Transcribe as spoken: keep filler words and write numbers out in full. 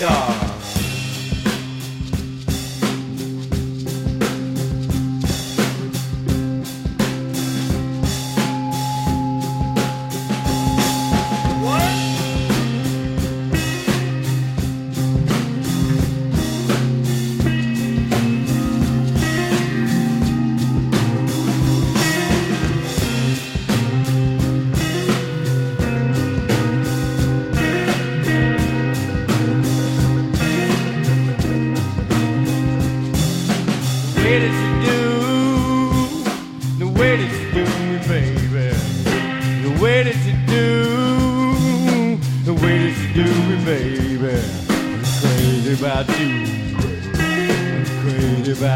dog. The way that you do, the way that you do me, baby. The way that you do, the way that you do me, baby. I'm crazy about you. I'm crazy about